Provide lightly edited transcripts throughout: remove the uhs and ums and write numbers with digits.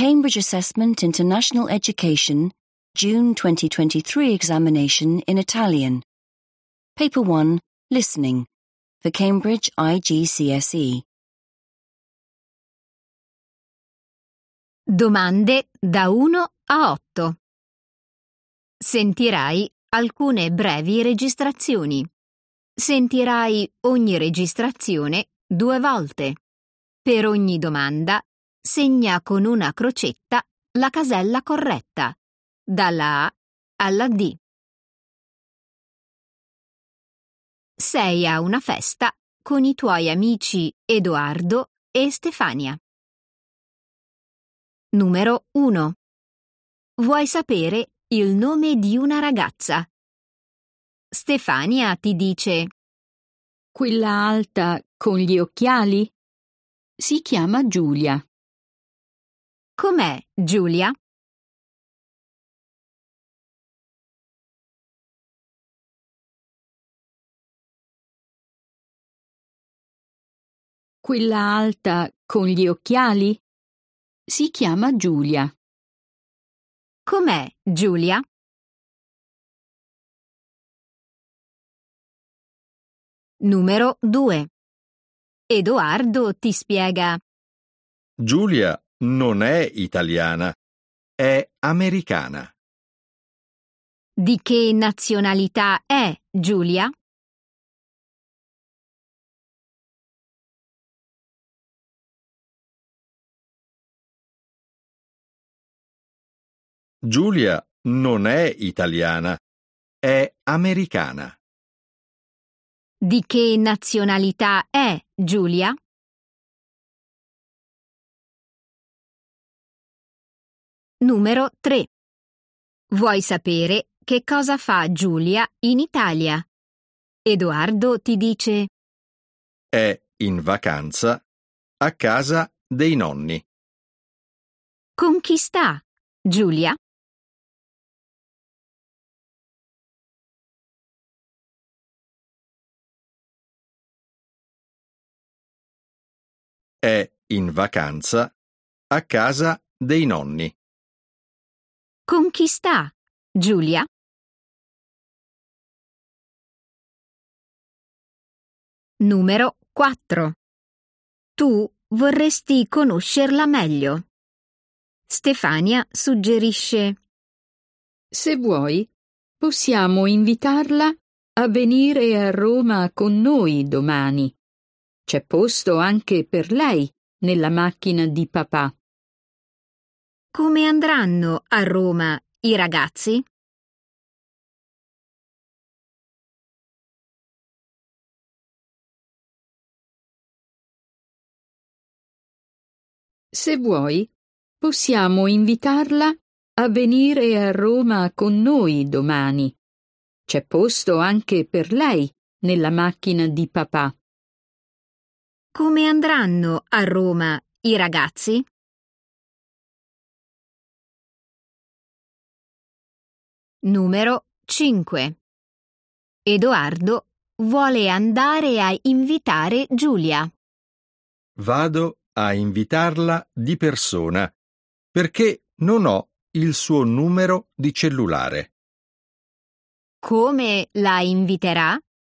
Cambridge Assessment International Education June 2023 examination in Italian. Paper 1, Listening, the Cambridge IGCSE. Domande da 1 a 8. Sentirai alcune brevi registrazioni. Sentirai ogni registrazione 2 volte. Per ogni domanda, segna con una crocetta la casella corretta, dalla A alla D. Sei a una festa con i tuoi amici Edoardo e Stefania. Numero 1. Vuoi sapere il nome di una ragazza? Stefania ti dice: quella alta con gli occhiali? Si chiama Giulia. Com'è Giulia? Quella alta con gli occhiali? Si chiama Giulia. Com'è Giulia? Numero 2. Edoardo ti spiega: Giulia non è italiana, è americana. di che nazionalità è Giulia? Giulia non è italiana, è americana. Di che nazionalità è Giulia? Numero 3. Vuoi sapere che cosa fa Giulia in Italia? Edoardo ti dice: È in vacanza a casa dei nonni. con chi sta Giulia? È in vacanza a casa dei nonni. Con chi sta Giulia? Numero 4. Tu vorresti conoscerla meglio. Stefania suggerisce: Se vuoi, possiamo invitarla a venire a Roma con noi domani. C'è posto anche per lei nella macchina di papà. come andranno a Roma i ragazzi? Se vuoi, possiamo invitarla a venire a Roma con noi domani. C'è posto anche per lei nella macchina di papà. Come andranno a Roma i ragazzi? Numero 5. Edoardo vuole andare a invitare Giulia. Vado a invitarla di persona perché non ho il suo numero di cellulare. Come la inviterà?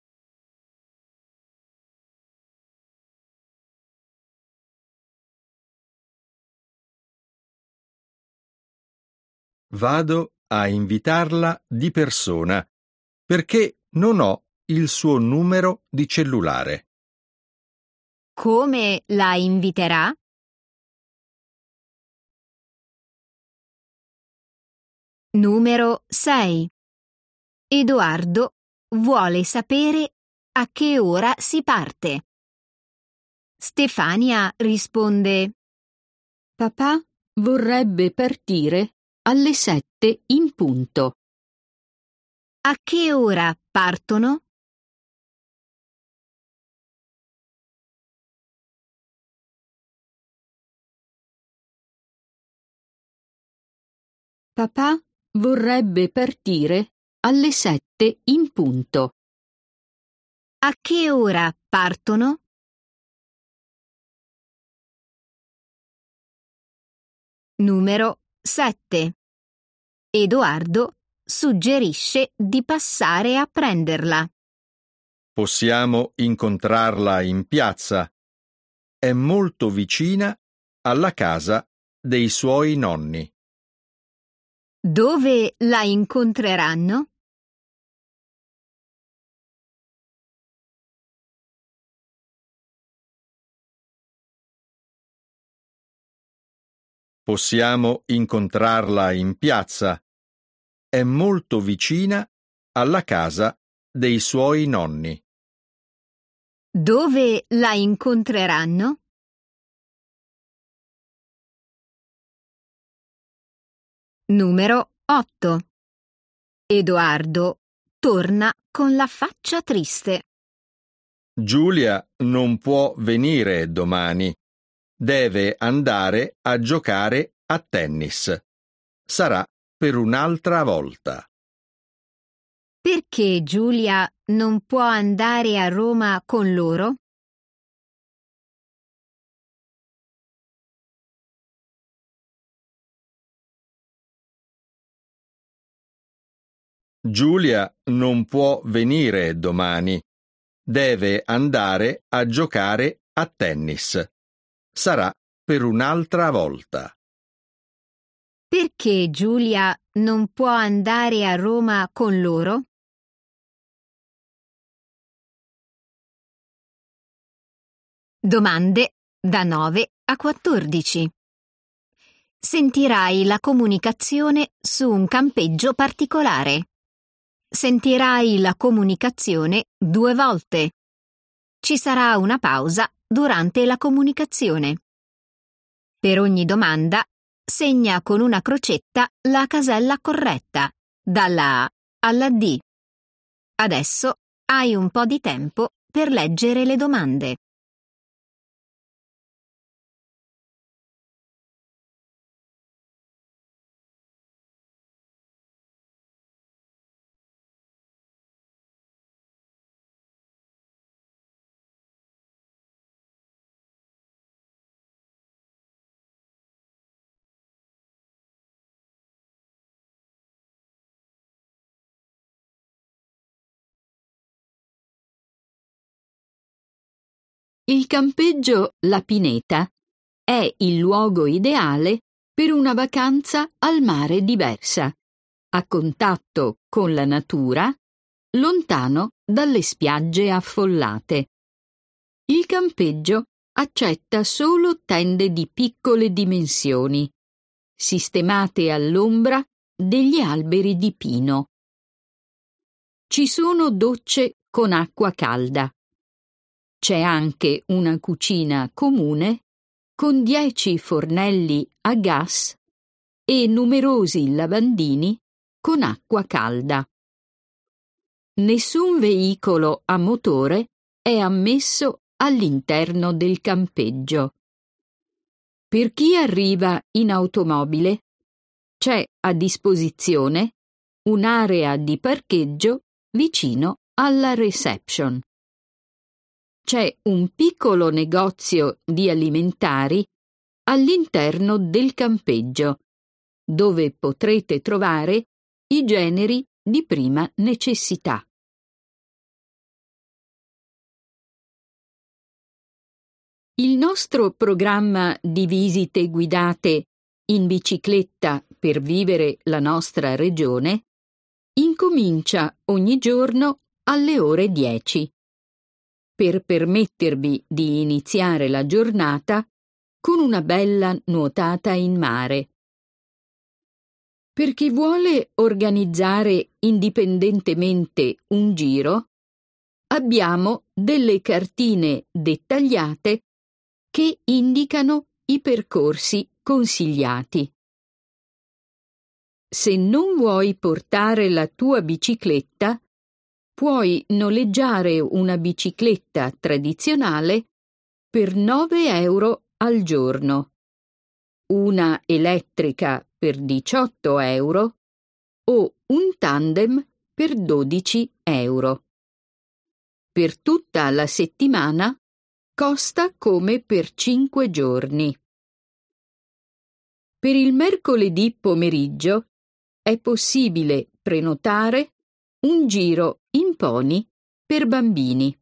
Vado a invitarla di persona perché non ho il suo numero di cellulare. Come la inviterà? Numero 6. Edoardo vuole sapere a che ora si parte. Stefania risponde: Papà vorrebbe partire alle 7 in punto. a che ora partono? Papà vorrebbe partire alle 7 in punto. A che ora partono? Numero 7. Edoardo suggerisce di passare a prenderla. Possiamo incontrarla in piazza. È molto vicina alla casa dei suoi nonni. Dove la incontreranno? Possiamo incontrarla in piazza. È molto vicina alla casa dei suoi nonni. Dove la incontreranno? Numero 8. Edoardo torna con la faccia triste. Giulia non può venire domani. Deve andare a giocare a tennis. Sarà per un'altra volta. Perché Giulia non può andare a Roma con loro? Giulia non può venire domani. Deve andare a giocare a tennis. Sarà per un'altra volta. Perché Giulia non può andare a Roma con loro? Domande da 9 a 14. Sentirai la comunicazione su un campeggio particolare. Sentirai la comunicazione 2 volte. Ci sarà una pausa durante la comunicazione. Per ogni domanda, segna con una crocetta la casella corretta, dalla A alla D. Adesso hai un po' di tempo per leggere le domande. Il campeggio La Pineta è il luogo ideale per una vacanza al mare diversa, a contatto con la natura, lontano dalle spiagge affollate. Il campeggio accetta solo tende di piccole dimensioni, sistemate all'ombra degli alberi di pino. Ci sono docce con acqua calda. C'è anche una cucina comune con 10 fornelli a gas e numerosi lavandini con acqua calda. Nessun veicolo a motore è ammesso all'interno del campeggio. Per chi arriva in automobile c'è a disposizione un'area di parcheggio vicino alla reception. C'è un piccolo negozio di alimentari all'interno del campeggio, dove potrete trovare i generi di prima necessità. Il nostro programma di visite guidate in bicicletta per vivere la nostra regione incomincia ogni giorno alle ore 10. Per permettervi di iniziare la giornata con una bella nuotata in mare. Per chi vuole organizzare indipendentemente un giro, abbiamo delle cartine dettagliate che indicano i percorsi consigliati. Se non vuoi portare la tua bicicletta, puoi noleggiare una bicicletta tradizionale per 9 euro al giorno, una elettrica per 18 euro o un tandem per 12 euro. Per tutta la settimana costa come per 5 giorni. Per il mercoledì pomeriggio è possibile prenotare un giro in pony per bambini.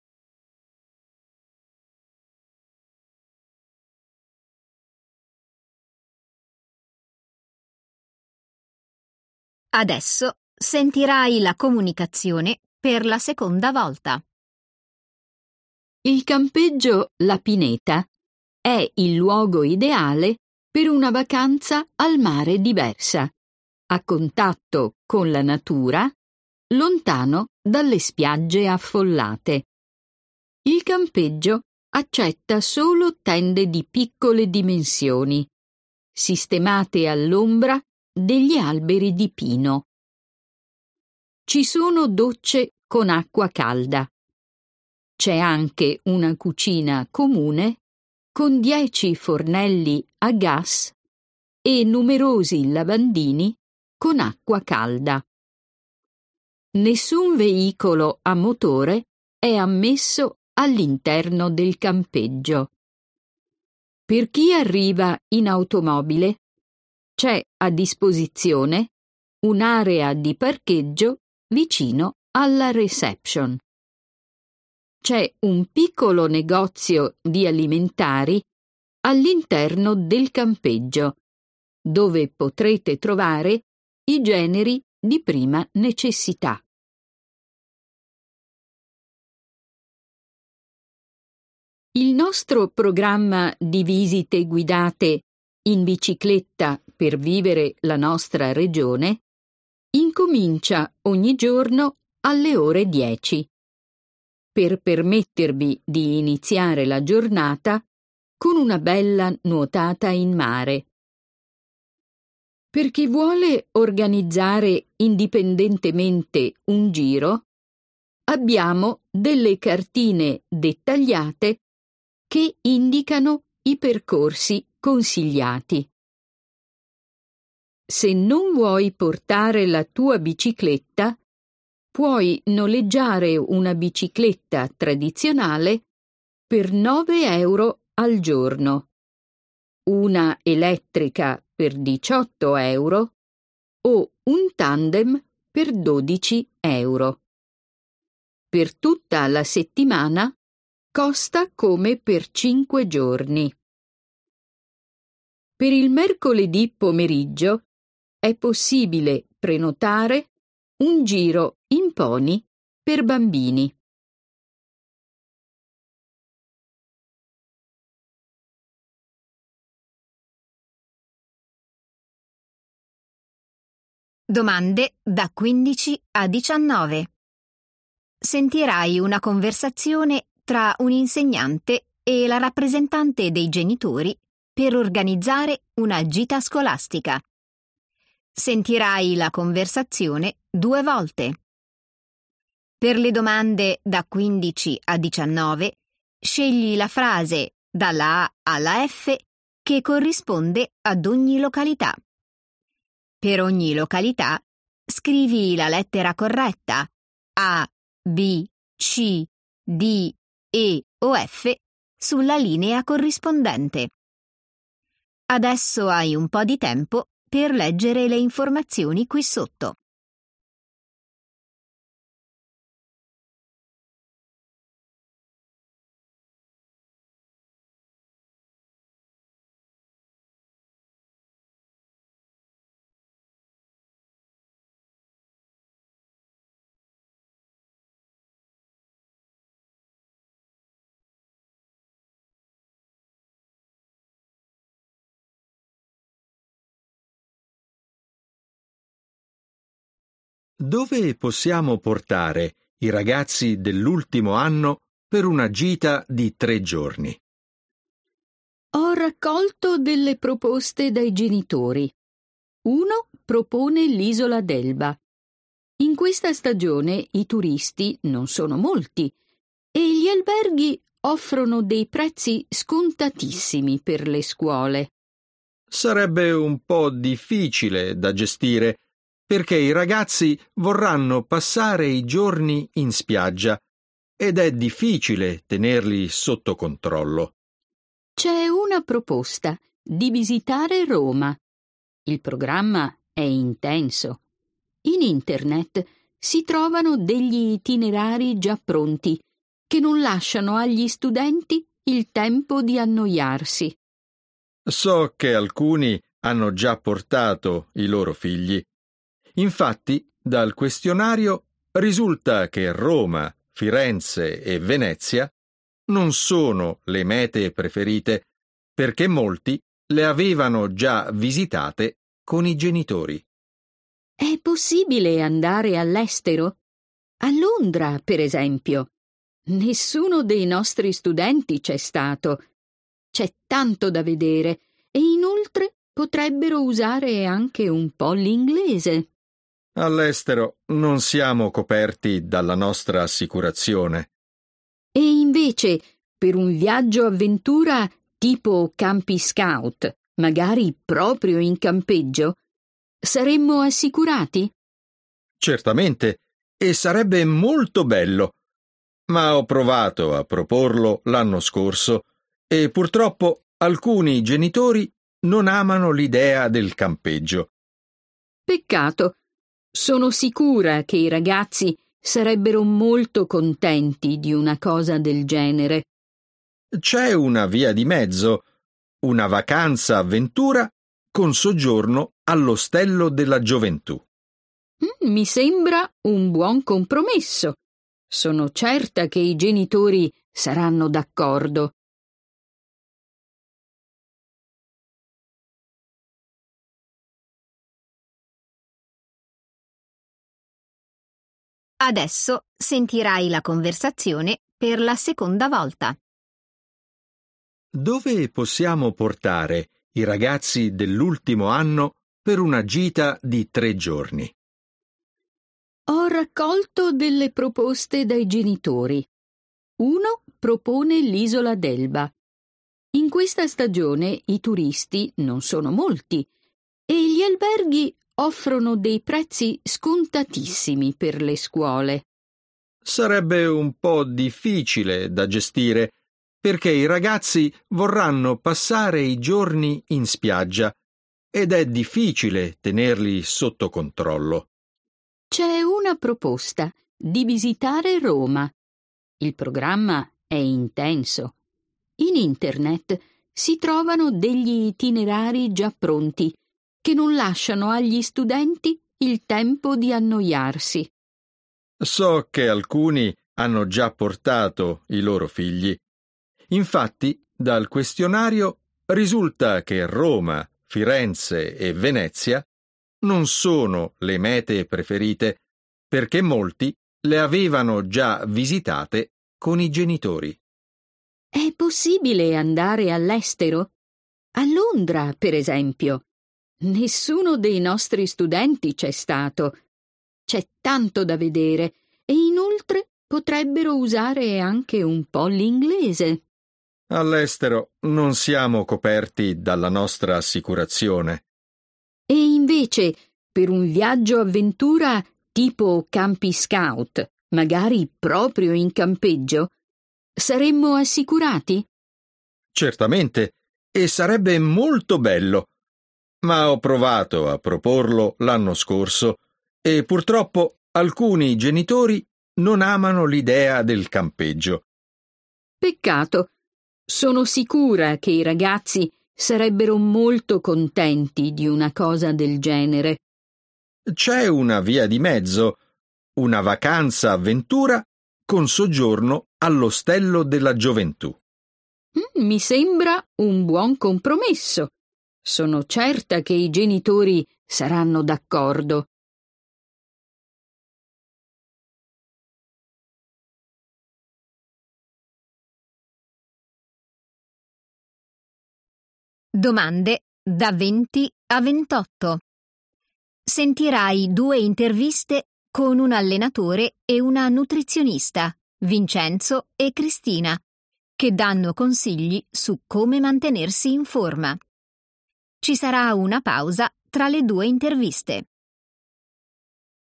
Adesso sentirai la comunicazione per la seconda volta. Il campeggio La Pineta è il luogo ideale per una vacanza al mare diversa, a contatto con la natura, lontano dalle spiagge affollate. Il campeggio accetta solo tende di piccole dimensioni, sistemate all'ombra degli alberi di pino. Ci sono docce con acqua calda. C'è anche una cucina comune con 10 fornelli a gas e numerosi lavandini con acqua calda. Nessun veicolo a motore è ammesso all'interno del campeggio. Per chi arriva in automobile, c'è a disposizione un'area di parcheggio vicino alla reception. C'è un piccolo negozio di alimentari all'interno del campeggio, dove potrete trovare i generi di prima necessità. Il nostro programma di visite guidate in bicicletta per vivere la nostra regione incomincia ogni giorno alle ore 10, per permettervi di iniziare la giornata con una bella nuotata in mare. Per chi vuole organizzare indipendentemente un giro, abbiamo delle cartine dettagliate che indicano i percorsi consigliati. Se non vuoi portare la tua bicicletta, puoi noleggiare una bicicletta tradizionale per 9 euro al giorno, una elettrica per 18 euro o un tandem per 12 euro. Per tutta la settimana costa come per 5 giorni. Per il mercoledì pomeriggio è possibile prenotare un giro in pony per bambini. Domande da 15 a 19. Sentirai una conversazione tra un insegnante e la rappresentante dei genitori per organizzare una gita scolastica. Sentirai la conversazione 2 volte. Per le domande da 15 a 19, scegli la frase dalla A alla F che corrisponde ad ogni località. Per ogni località, scrivi la lettera corretta A, B, C, D, E o F sulla linea corrispondente. Adesso hai un po' di tempo per leggere le informazioni qui sotto. Dove possiamo portare i ragazzi dell'ultimo anno per una gita di 3 giorni? Ho raccolto delle proposte dai genitori. Uno propone l'isola d'Elba. In questa stagione i turisti non sono molti e gli alberghi offrono dei prezzi scontatissimi per le scuole. Sarebbe un po' difficile da gestire, perché i ragazzi vorranno passare i giorni in spiaggia ed è difficile tenerli sotto controllo. C'è una proposta di visitare Roma. Il programma è intenso. In internet si trovano degli itinerari già pronti che non lasciano agli studenti il tempo di annoiarsi. So che alcuni hanno già portato i loro figli. Infatti, dal questionario risulta che Roma, Firenze e Venezia non sono le mete preferite perché molti le avevano già visitate con i genitori. È possibile andare all'estero? A Londra, per esempio. Nessuno dei nostri studenti c'è stato. C'è tanto da vedere e inoltre potrebbero usare anche un po' l'inglese. All'estero non siamo coperti dalla nostra assicurazione. E invece, per un viaggio avventura tipo campi scout, magari proprio in campeggio, saremmo assicurati? Certamente, e sarebbe molto bello. Ma ho provato a proporlo l'anno scorso e purtroppo alcuni genitori non amano l'idea del campeggio. Peccato. Sono sicura che i ragazzi sarebbero molto contenti di una cosa del genere. C'è una via di mezzo, una vacanza avventura con soggiorno all'Ostello della Gioventù. Mi sembra un buon compromesso. Sono certa che i genitori saranno d'accordo. Adesso sentirai la conversazione per la seconda volta. Dove possiamo portare i ragazzi dell'ultimo anno per una gita di 3 giorni? Ho raccolto delle proposte dai genitori. Uno propone l'isola d'Elba. In questa stagione i turisti non sono molti e gli alberghi offrono dei prezzi scontatissimi per le scuole. Sarebbe un po' difficile da gestire perché i ragazzi vorranno passare i giorni in spiaggia ed è difficile tenerli sotto controllo. C'è una proposta di visitare Roma. Il programma è intenso. In internet si trovano degli itinerari già pronti che non lasciano agli studenti il tempo di annoiarsi. So che alcuni hanno già portato i loro figli. Infatti, dal questionario risulta che Roma, Firenze e Venezia non sono le mete preferite perché molti le avevano già visitate con i genitori. È possibile andare all'estero? A Londra, per esempio. Nessuno dei nostri studenti c'è stato. C'è tanto da vedere e inoltre potrebbero usare anche un po' l'inglese. All'estero non siamo coperti dalla nostra assicurazione. E invece, per un viaggio avventura tipo campi scout, magari proprio in campeggio, saremmo assicurati? Certamente, e sarebbe molto bello. Ma ho provato a proporlo l'anno scorso e purtroppo alcuni genitori non amano l'idea del campeggio. Peccato. Sono sicura che i ragazzi sarebbero molto contenti di una cosa del genere. C'è una via di mezzo, una vacanza avventura con soggiorno all'Ostello della Gioventù. Mi sembra un buon compromesso. Sono certa che i genitori saranno d'accordo. Domande da 20 a 28. Sentirai 2 interviste con un allenatore e una nutrizionista, Vincenzo e Cristina, che danno consigli su come mantenersi in forma. Ci sarà una pausa tra le 2 interviste.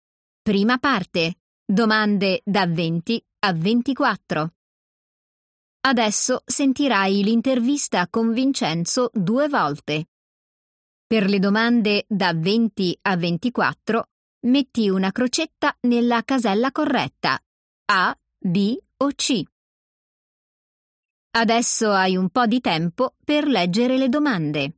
Prima parte. Domande da 20 a 24. Adesso sentirai l'intervista con Vincenzo 2 volte. Per le domande da 20 a 24, metti una crocetta nella casella corretta, A, B o C. Adesso hai un po' di tempo per leggere le domande.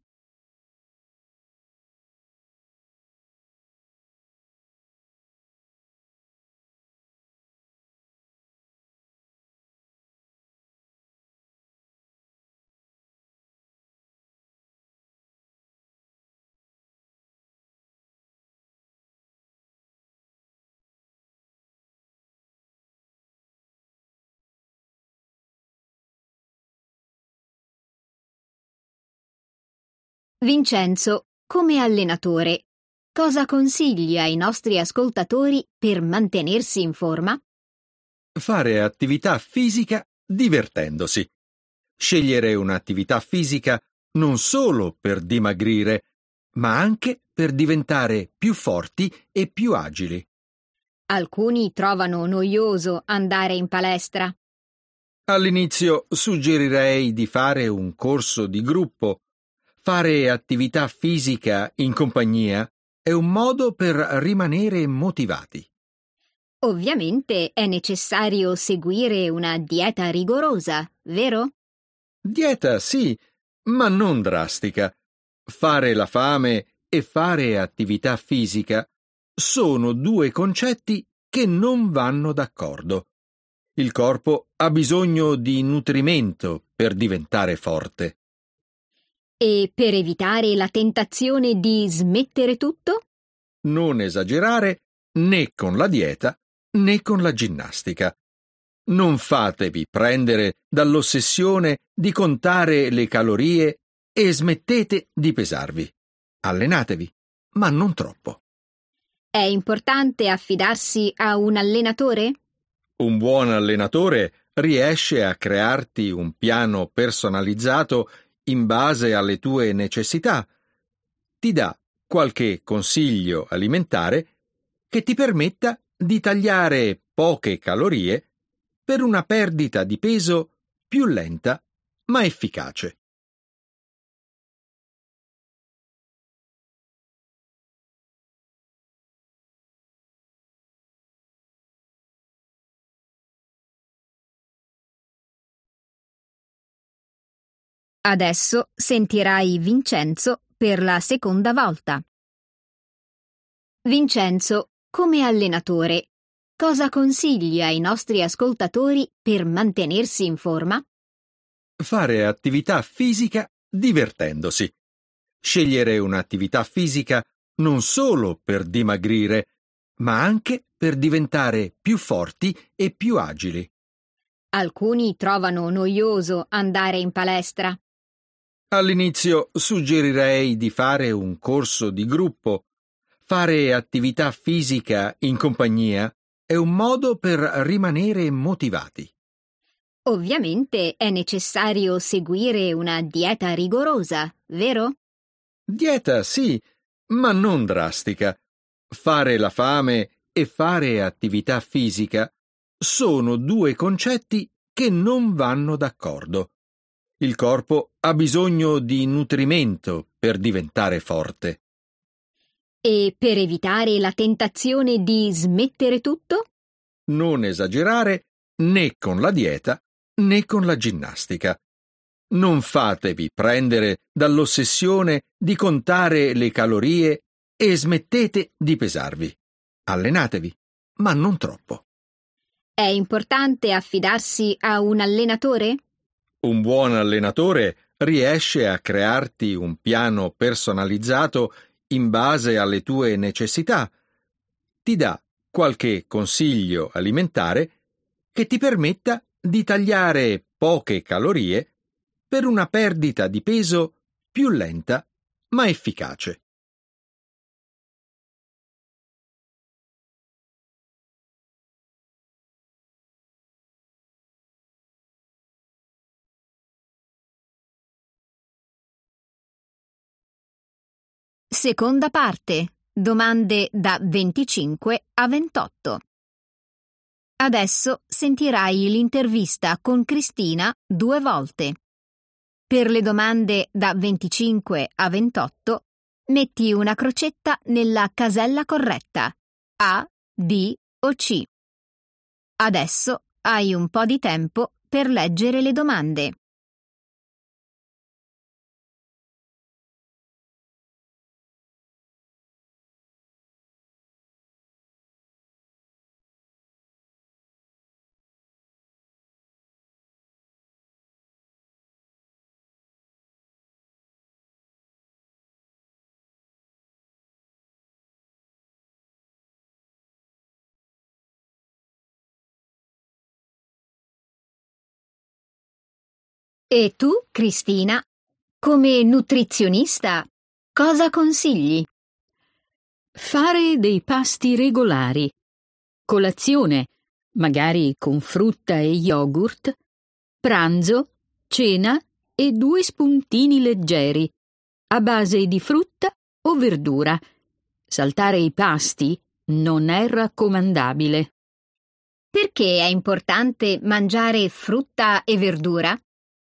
Vincenzo, come allenatore, cosa consigli ai nostri ascoltatori per mantenersi in forma? Fare attività fisica divertendosi. Scegliere un'attività fisica non solo per dimagrire, ma anche per diventare più forti e più agili. Alcuni trovano noioso andare in palestra. All'inizio suggerirei di fare un corso di gruppo. Fare attività fisica in compagnia è un modo per rimanere motivati. Ovviamente è necessario seguire una dieta rigorosa, vero? Dieta sì, ma non drastica. Fare la fame e fare attività fisica sono 2 concetti che non vanno d'accordo. Il corpo ha bisogno di nutrimento per diventare forte. E per evitare la tentazione di smettere tutto? Non esagerare né con la dieta né con la ginnastica. Non fatevi prendere dall'ossessione di contare le calorie e smettete di pesarvi. Allenatevi, ma non troppo. È importante affidarsi a un allenatore? Un buon allenatore riesce a crearti un piano personalizzato in base alle tue necessità. Ti dà qualche consiglio alimentare che ti permetta di tagliare poche calorie per una perdita di peso più lenta ma efficace. Adesso sentirai Vincenzo per la seconda volta. Vincenzo, come allenatore, cosa consigli ai nostri ascoltatori per mantenersi in forma? Fare attività fisica divertendosi. Scegliere un'attività fisica non solo per dimagrire, ma anche per diventare più forti e più agili. Alcuni trovano noioso andare in palestra. All'inizio suggerirei di fare un corso di gruppo. Fare attività fisica in compagnia è un modo per rimanere motivati. Ovviamente è necessario seguire una dieta rigorosa, vero? Dieta sì, ma non drastica. Fare la fame e fare attività fisica sono 2 concetti che non vanno d'accordo. Il corpo ha bisogno di nutrimento per diventare forte. E per evitare la tentazione di smettere tutto? Non esagerare né con la dieta né con la ginnastica. Non fatevi prendere dall'ossessione di contare le calorie e smettete di pesarvi. Allenatevi, ma non troppo. È importante affidarsi a un allenatore? Un buon allenatore riesce a crearti un piano personalizzato in base alle tue necessità. Ti dà qualche consiglio alimentare che ti permetta di tagliare poche calorie per una perdita di peso più lenta ma efficace. Seconda parte. Domande da 25 a 28. Adesso sentirai l'intervista con Cristina 2 volte. Per le domande da 25 a 28, metti una crocetta nella casella corretta, A, B o C. Adesso hai un po' di tempo per leggere le domande. E tu, Cristina, come nutrizionista, cosa consigli? Fare dei pasti regolari. Colazione, magari con frutta e yogurt. Pranzo, cena e 2 spuntini leggeri, a base di frutta o verdura. Saltare i pasti non è raccomandabile. Perché è importante mangiare frutta e verdura?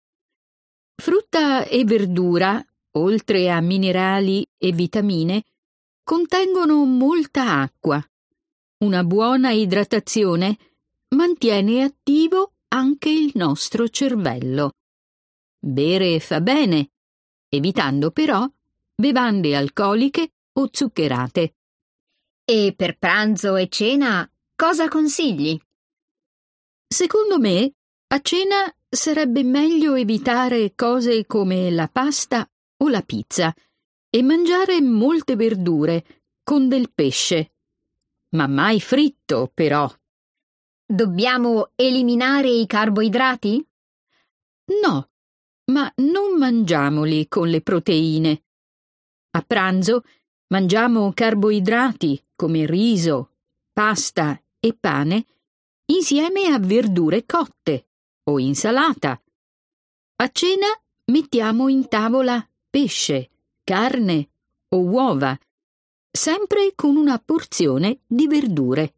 Frutta e verdura, oltre a minerali e vitamine, contengono molta acqua. Una buona idratazione mantiene attivo anche il nostro cervello. Bere fa bene, evitando però bevande alcoliche o zuccherate. E per pranzo e cena cosa consigli? Secondo me, a cena sarebbe meglio evitare cose come la pasta o la pizza e mangiare molte verdure con del pesce. Ma mai fritto, però. Dobbiamo eliminare i carboidrati? No, ma non mangiamoli con le proteine. A pranzo mangiamo carboidrati come riso, pasta e pane insieme a verdure cotte o insalata. A cena mettiamo in tavola pesce, carne o uova, sempre con una porzione di verdure.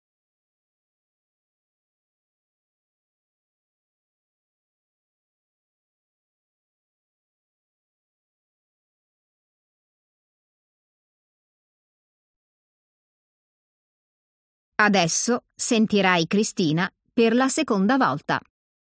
Adesso sentirai Cristina per la seconda volta.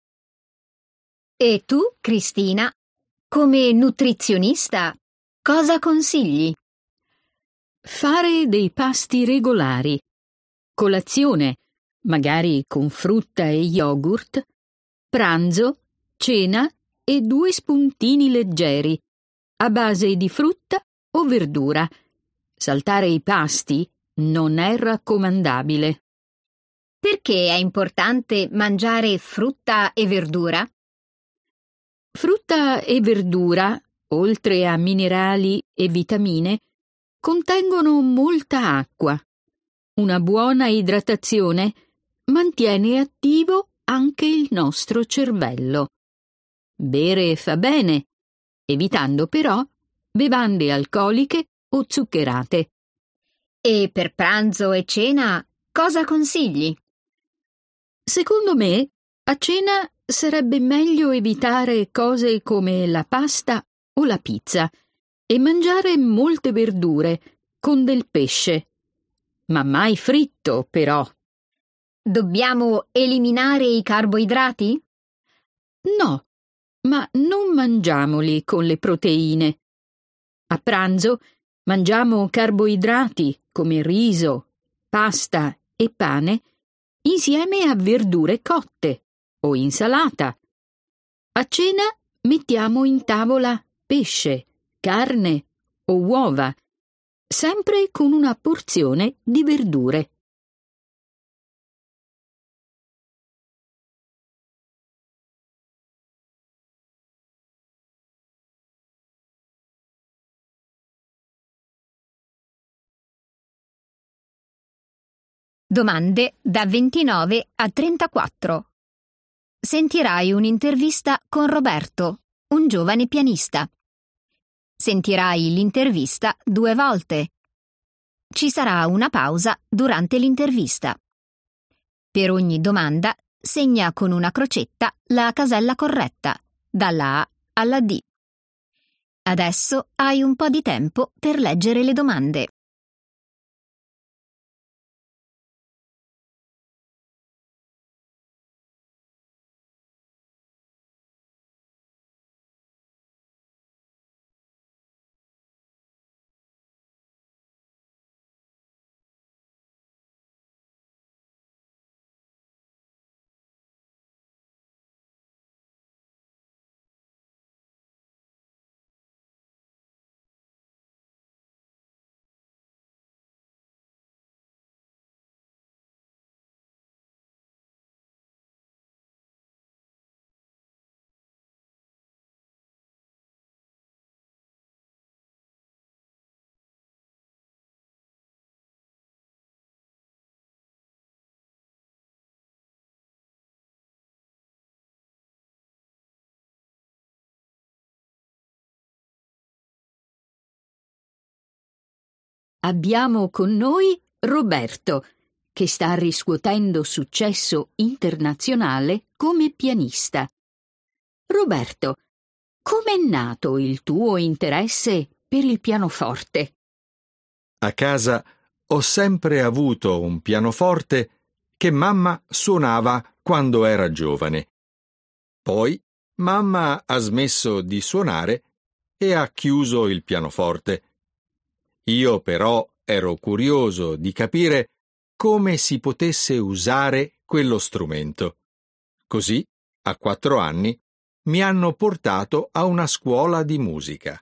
E tu, Cristina, come nutrizionista, cosa consigli? Fare dei pasti regolari. Colazione, magari con frutta e yogurt. Pranzo, cena e 2 spuntini leggeri, a base di frutta o verdura. Saltare i pasti non è raccomandabile. Perché è importante mangiare frutta e verdura? Frutta e verdura, oltre a minerali e vitamine, contengono molta acqua. Una buona idratazione mantiene attivo anche il nostro cervello. Bere fa bene, evitando però bevande alcoliche o zuccherate. E per pranzo e cena cosa consigli? Secondo me, a cena sarebbe meglio evitare cose come la pasta o la pizza e mangiare molte verdure con del pesce. Ma mai fritto, però. Dobbiamo eliminare i carboidrati? No, ma non mangiamoli con le proteine. A pranzo mangiamo carboidrati come riso, pasta e pane insieme a verdure cotte o insalata. A cena mettiamo in tavola pesce, carne o uova, sempre con una porzione di verdure. Domande da 29 a 34. Sentirai un'intervista con Roberto, un giovane pianista. Sentirai l'intervista 2 volte. Ci sarà una pausa durante l'intervista. Per ogni domanda segna con una crocetta la casella corretta, dalla A alla D. Adesso hai un po' di tempo per leggere le domande. Abbiamo con noi Roberto, che sta riscuotendo successo internazionale come pianista. Roberto, com'è nato il tuo interesse per il pianoforte? A casa ho sempre avuto un pianoforte che mamma suonava quando era giovane. Poi mamma ha smesso di suonare e ha chiuso il pianoforte. Io però ero curioso di capire come si potesse usare quello strumento. Così, a 4 anni, mi hanno portato a una scuola di musica.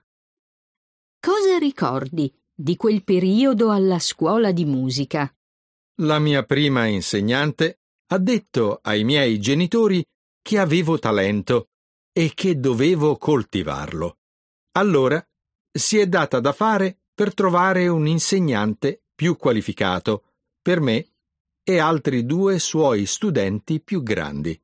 Cosa ricordi di quel periodo alla scuola di musica? La mia prima insegnante ha detto ai miei genitori che avevo talento e che dovevo coltivarlo. Allora si è data da fare per trovare un insegnante più qualificato per me e altri 2 suoi studenti più grandi.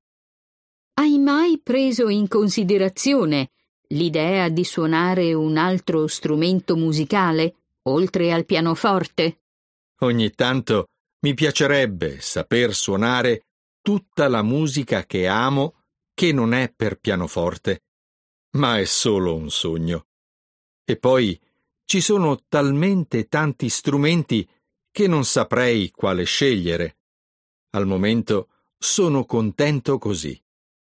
Hai mai preso in considerazione l'idea di suonare un altro strumento musicale, oltre al pianoforte? Ogni tanto mi piacerebbe saper suonare tutta la musica che amo che non è per pianoforte, ma è solo un sogno. E poi ci sono talmente tanti strumenti che non saprei quale scegliere. Al momento sono contento così.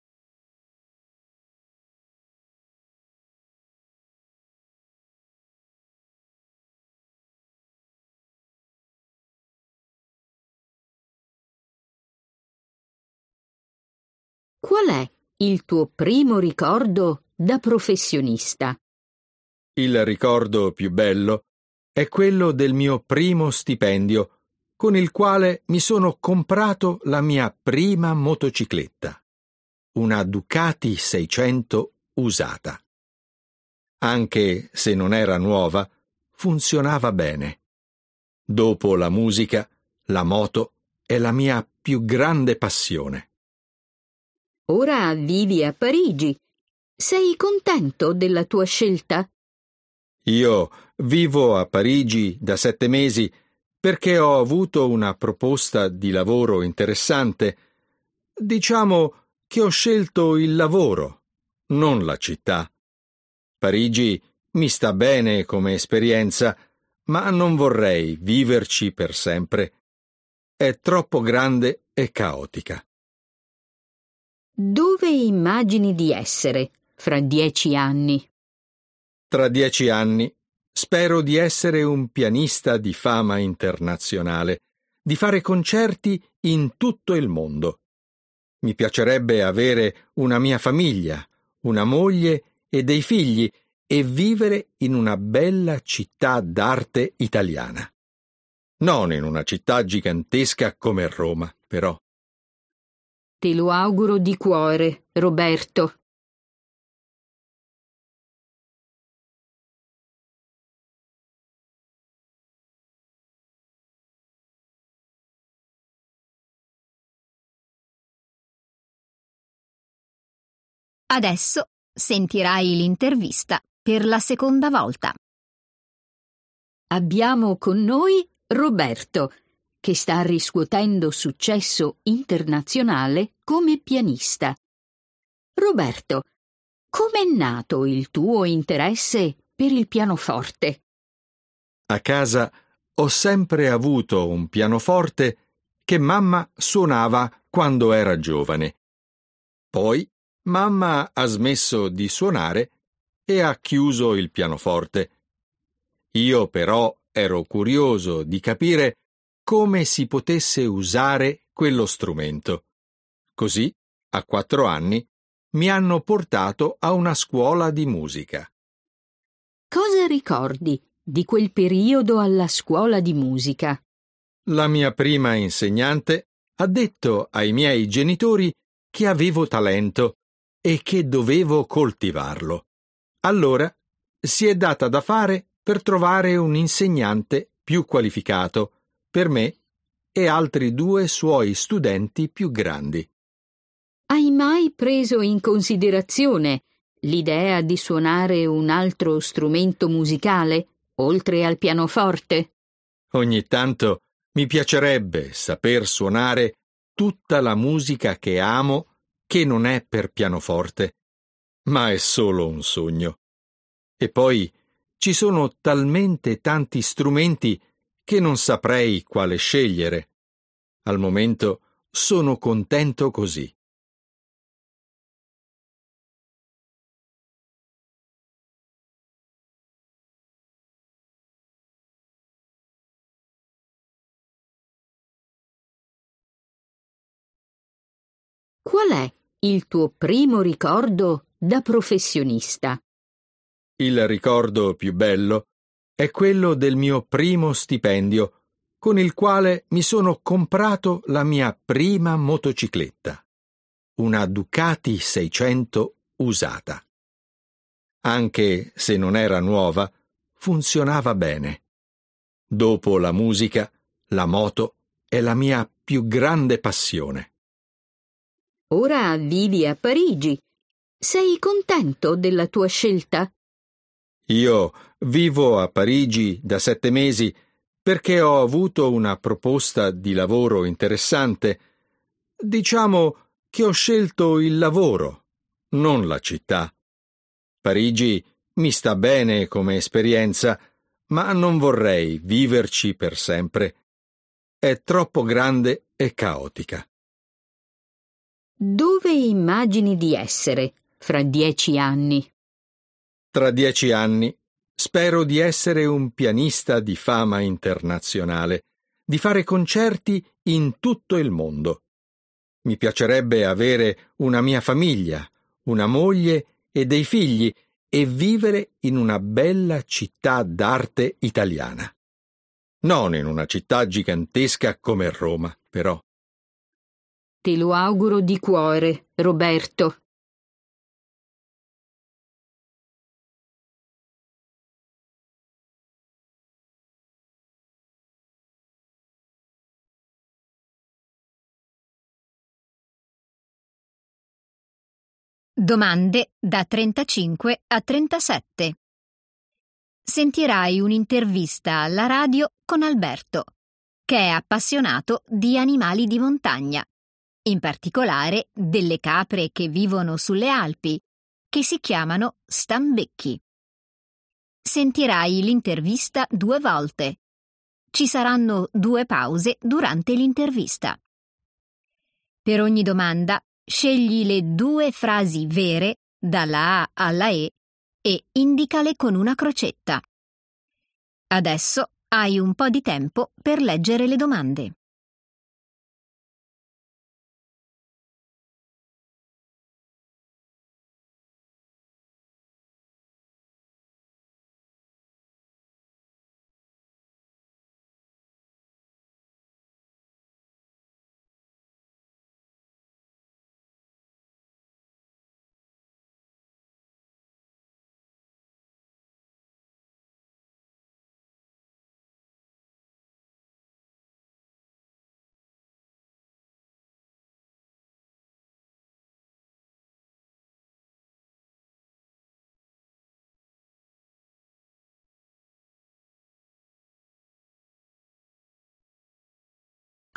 Qual è il tuo primo ricordo da professionista? Il ricordo più bello è quello del mio primo stipendio, con il quale mi sono comprato la mia prima motocicletta, una Ducati 600 usata. Anche se non era nuova, funzionava bene. Dopo la musica, la moto è la mia più grande passione. Ora vivi a Parigi. Sei contento della tua scelta? Io vivo a Parigi da 7 mesi perché ho avuto una proposta di lavoro interessante. Diciamo che ho scelto il lavoro, non la città. Parigi mi sta bene come esperienza, ma non vorrei viverci per sempre. È troppo grande e caotica. Dove immagini di essere fra 10 anni? Tra 10 anni spero di essere un pianista di fama internazionale, di fare concerti in tutto il mondo. Mi piacerebbe avere una mia famiglia, una moglie e dei figli e vivere in una bella città d'arte italiana. Non in una città gigantesca come Roma, però. Te lo auguro di cuore, Roberto. Adesso sentirai l'intervista per la seconda volta. Abbiamo con noi Roberto, che sta riscuotendo successo internazionale come pianista. Roberto, com'è nato il tuo interesse per il pianoforte? A casa ho sempre avuto un pianoforte che mamma suonava quando era giovane. Poi mamma ha smesso di suonare e ha chiuso il pianoforte. Io però ero curioso di capire come si potesse usare quello strumento. Così, a 4 anni, mi hanno portato a una scuola di musica. Cosa ricordi di quel periodo alla scuola di musica? La mia prima insegnante ha detto ai miei genitori che avevo talento e che dovevo coltivarlo. Allora si è data da fare per trovare un insegnante più qualificato per me e altri 2 suoi studenti più grandi. Hai mai preso in considerazione l'idea di suonare un altro strumento musicale, oltre al pianoforte? Ogni tanto mi piacerebbe saper suonare tutta la musica che amo che non è per pianoforte, ma è solo un sogno. E poi ci sono talmente tanti strumenti che non saprei quale scegliere. Al momento sono contento così. Qual è il tuo primo ricordo da professionista? Il ricordo più bello è quello del mio primo stipendio, con il quale mi sono comprato la mia prima motocicletta, una Ducati 600 usata. Anche se non era nuova, funzionava bene. Dopo la musica, la moto è la mia più grande passione. Ora vivi a Parigi. Sei contento della tua scelta? Io vivo a Parigi da 7 mesi perché ho avuto una proposta di lavoro interessante. Diciamo che ho scelto il lavoro, non la città. Parigi mi sta bene come esperienza, ma non vorrei viverci per sempre. È troppo grande e caotica. Dove immagini di essere fra 10 anni? Tra 10 anni spero di essere un pianista di fama internazionale, di fare concerti in tutto il mondo. Mi piacerebbe avere una mia famiglia, una moglie e dei figli e vivere in una bella città d'arte italiana. Non in una città gigantesca come Roma, però. Te lo auguro di cuore, Roberto. Domande da 35 a 37. Sentirai un'intervista alla radio con Alberto, che è appassionato di animali di montagna, in particolare delle capre che vivono sulle Alpi, che si chiamano stambecchi. Sentirai l'intervista 2 volte. Ci saranno 2 pause durante l'intervista. Per ogni domanda, scegli le 2 frasi vere, dalla A alla E, e indicale con una crocetta. Adesso hai un po' di tempo per leggere le domande.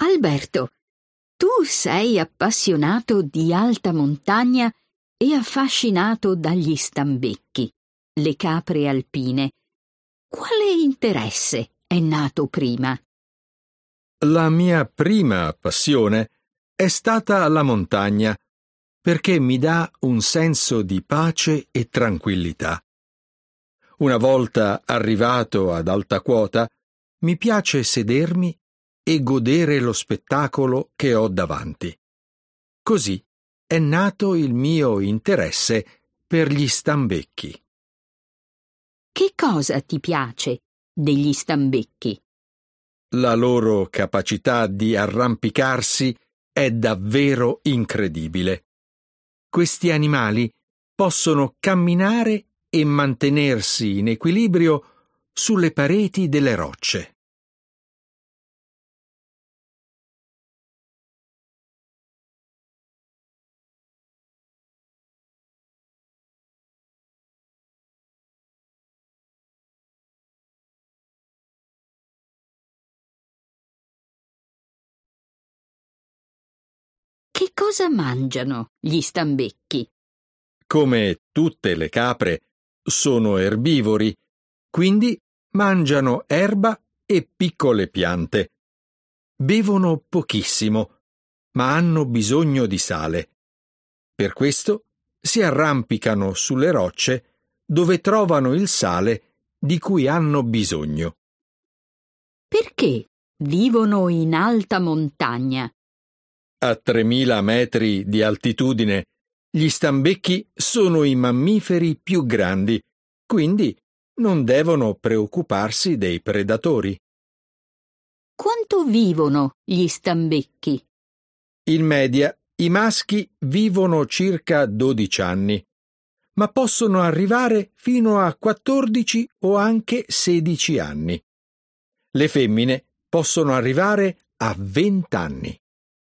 Alberto, tu sei appassionato di alta montagna e affascinato dagli stambecchi, le capre alpine. Quale interesse è nato prima? La mia prima passione è stata la montagna, perché mi dà un senso di pace e tranquillità. Una volta arrivato ad alta quota, mi piace sedermi e godere lo spettacolo che ho davanti. Così è nato il mio interesse per gli stambecchi. Che cosa ti piace degli stambecchi? La loro capacità di arrampicarsi è davvero incredibile. Questi animali possono camminare e mantenersi in equilibrio sulle pareti delle rocce. Che cosa mangiano gli stambecchi? Come tutte le capre, sono erbivori, quindi mangiano erba e piccole piante. Bevono pochissimo, ma hanno bisogno di sale. Per questo si arrampicano sulle rocce dove trovano il sale di cui hanno bisogno. Perché vivono in alta montagna? A 3000 metri di altitudine, gli stambecchi sono i mammiferi più grandi, quindi non devono preoccuparsi dei predatori. Quanto vivono gli stambecchi? In media, i maschi vivono circa 12 anni, ma possono arrivare fino a 14 o anche 16 anni. Le femmine possono arrivare a 20 anni.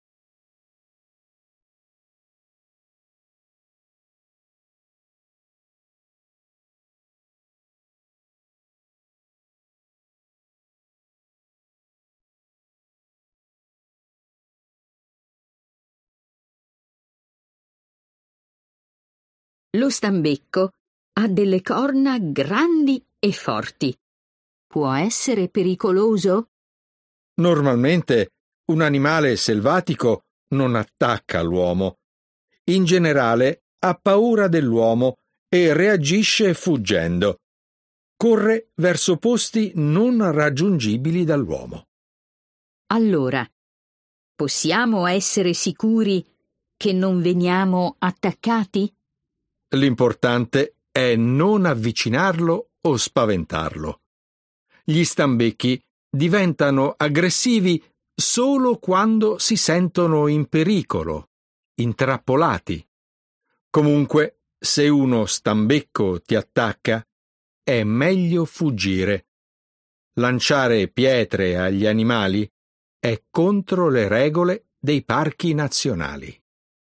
Lo stambecco ha delle corna grandi e forti. Può essere pericoloso? Normalmente un animale selvatico non attacca l'uomo. In generale ha paura dell'uomo e reagisce fuggendo. Corre verso posti non raggiungibili dall'uomo. Allora, possiamo essere sicuri che non veniamo attaccati? L'importante è non avvicinarlo o spaventarlo. Gli stambecchi diventano aggressivi solo quando si sentono in pericolo, intrappolati. Comunque, se uno stambecco ti attacca, è meglio fuggire. Lanciare pietre agli animali è contro le regole dei parchi nazionali.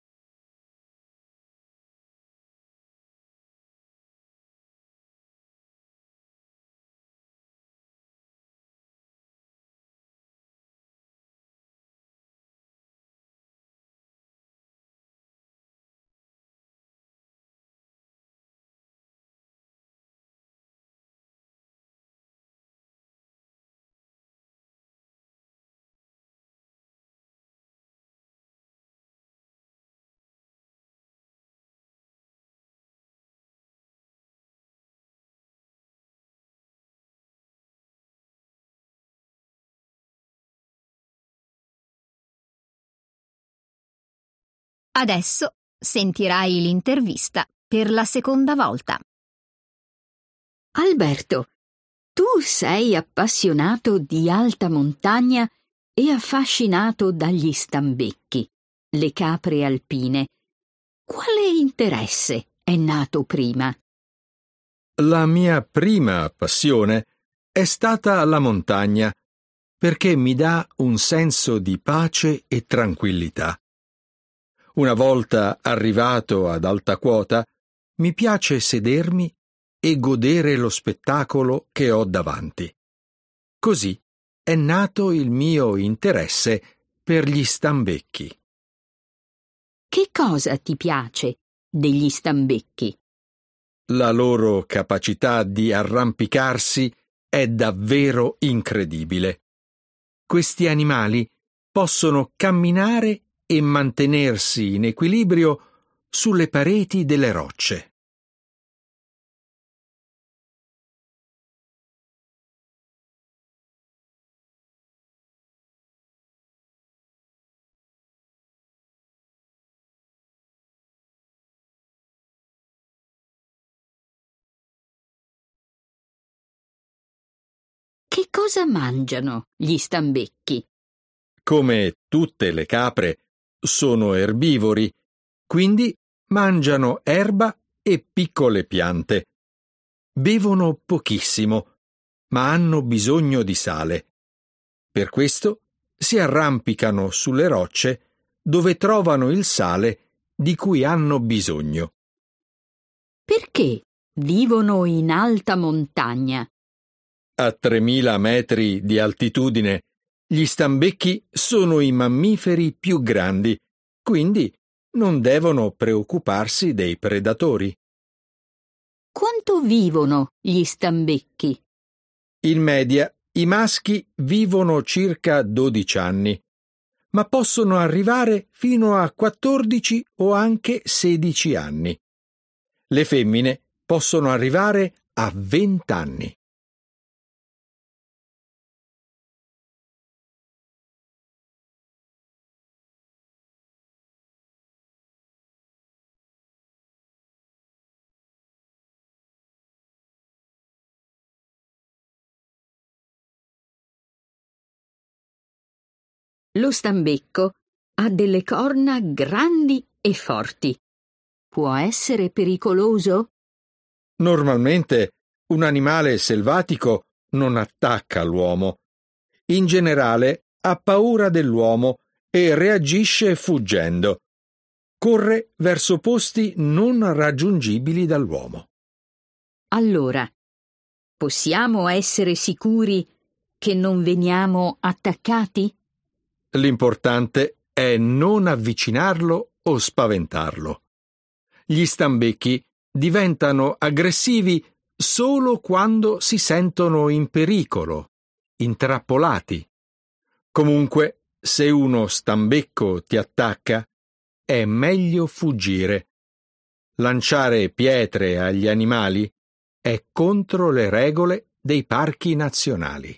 Adesso sentirai l'intervista per la seconda volta. Alberto, tu sei appassionato di alta montagna e affascinato dagli stambecchi, le capre alpine. Quale interesse è nato prima? La mia prima passione è stata la montagna, perché mi dà un senso di pace e tranquillità. Una volta arrivato ad alta quota, mi piace sedermi e godere lo spettacolo che ho davanti. Così è nato il mio interesse per gli stambecchi. Che cosa ti piace degli stambecchi? La loro capacità di arrampicarsi è davvero incredibile. Questi animali possono camminare e mantenersi in equilibrio sulle pareti delle rocce. Che cosa mangiano gli stambecchi? Come tutte le capre, sono erbivori, quindi mangiano erba e piccole piante. Bevono pochissimo, ma hanno bisogno di sale. Per questo si arrampicano sulle rocce dove trovano il sale di cui hanno bisogno. Perché vivono in alta montagna? A 3000 metri di altitudine, gli stambecchi sono i mammiferi più grandi, quindi non devono preoccuparsi dei predatori. Quanto vivono gli stambecchi? In media, i maschi vivono circa 12 anni, ma possono arrivare fino a 14 o anche 16 anni. Le femmine possono arrivare a 20 anni. Lo stambecco ha delle corna grandi e forti. Può essere pericoloso? Normalmente un animale selvatico non attacca l'uomo. In generale ha paura dell'uomo e reagisce fuggendo. Corre verso posti non raggiungibili dall'uomo. Allora, possiamo essere sicuri che non veniamo attaccati? L'importante è non avvicinarlo o spaventarlo. Gli stambecchi diventano aggressivi solo quando si sentono in pericolo, intrappolati. Comunque, se uno stambecco ti attacca, è meglio fuggire. Lanciare pietre agli animali è contro le regole dei parchi nazionali.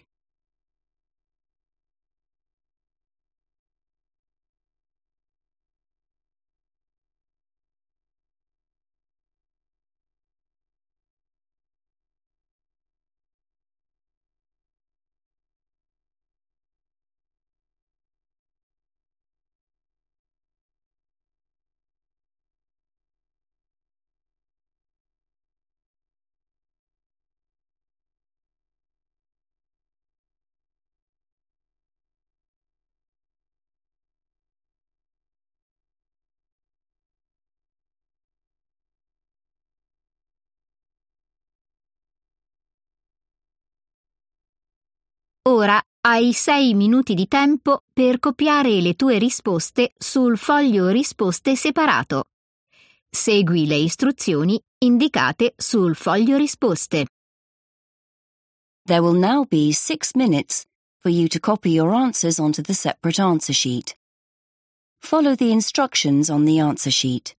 Ora hai 6 minuti di tempo per copiare le tue risposte sul foglio risposte separato. Segui le istruzioni indicate sul foglio risposte. There will now be 6 minutes for you to copy your answers onto the separate answer sheet. Follow the instructions on the answer sheet.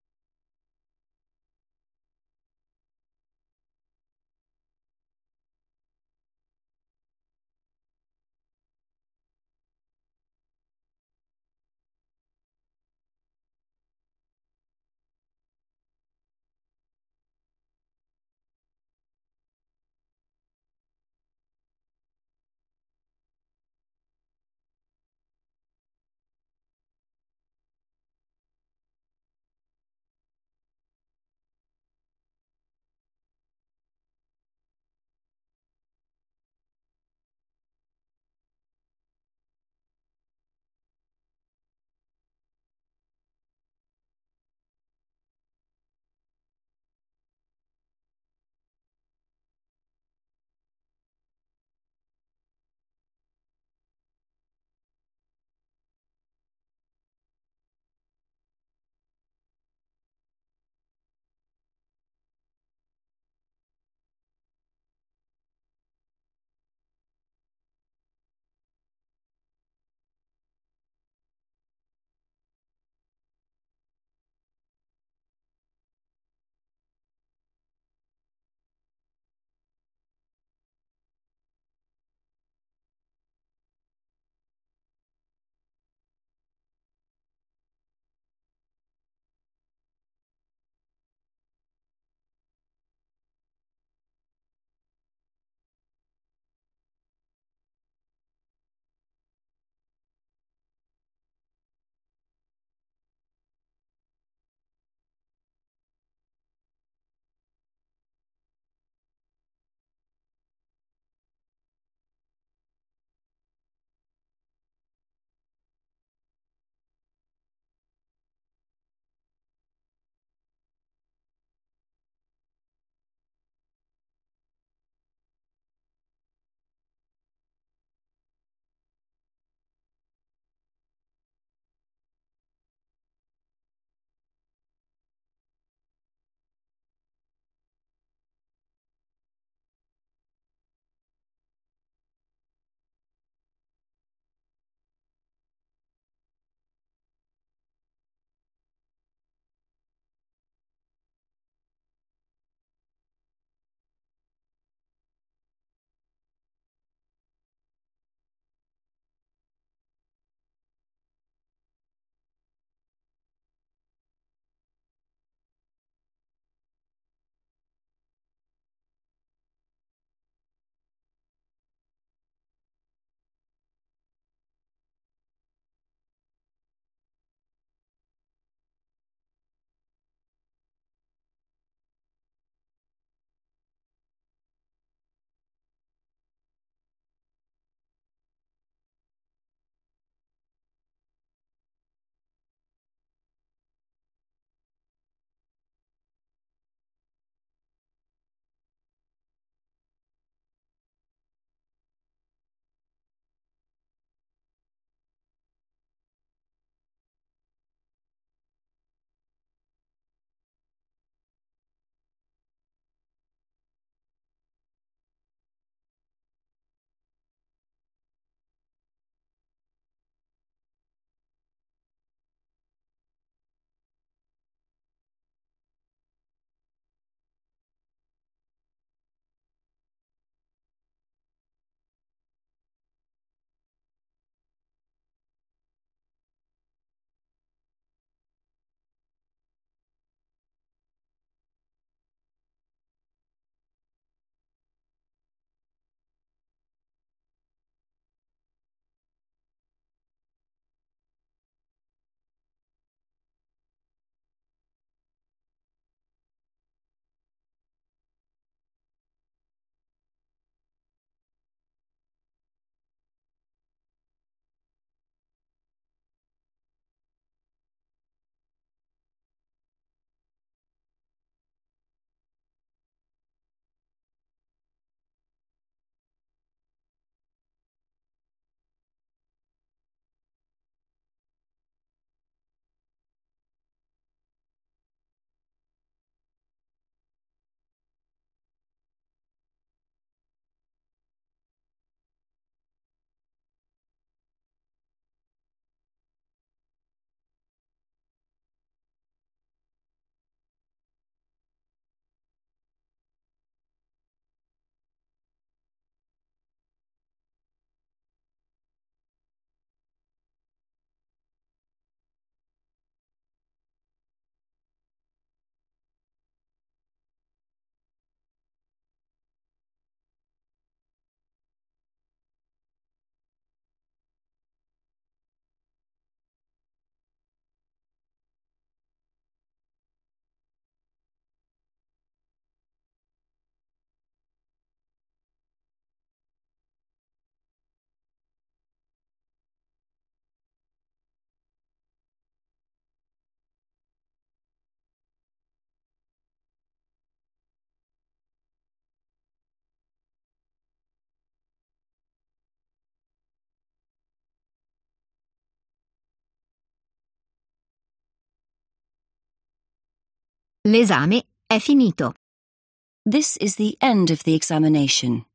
L'esame è finito. This is the end of the examination.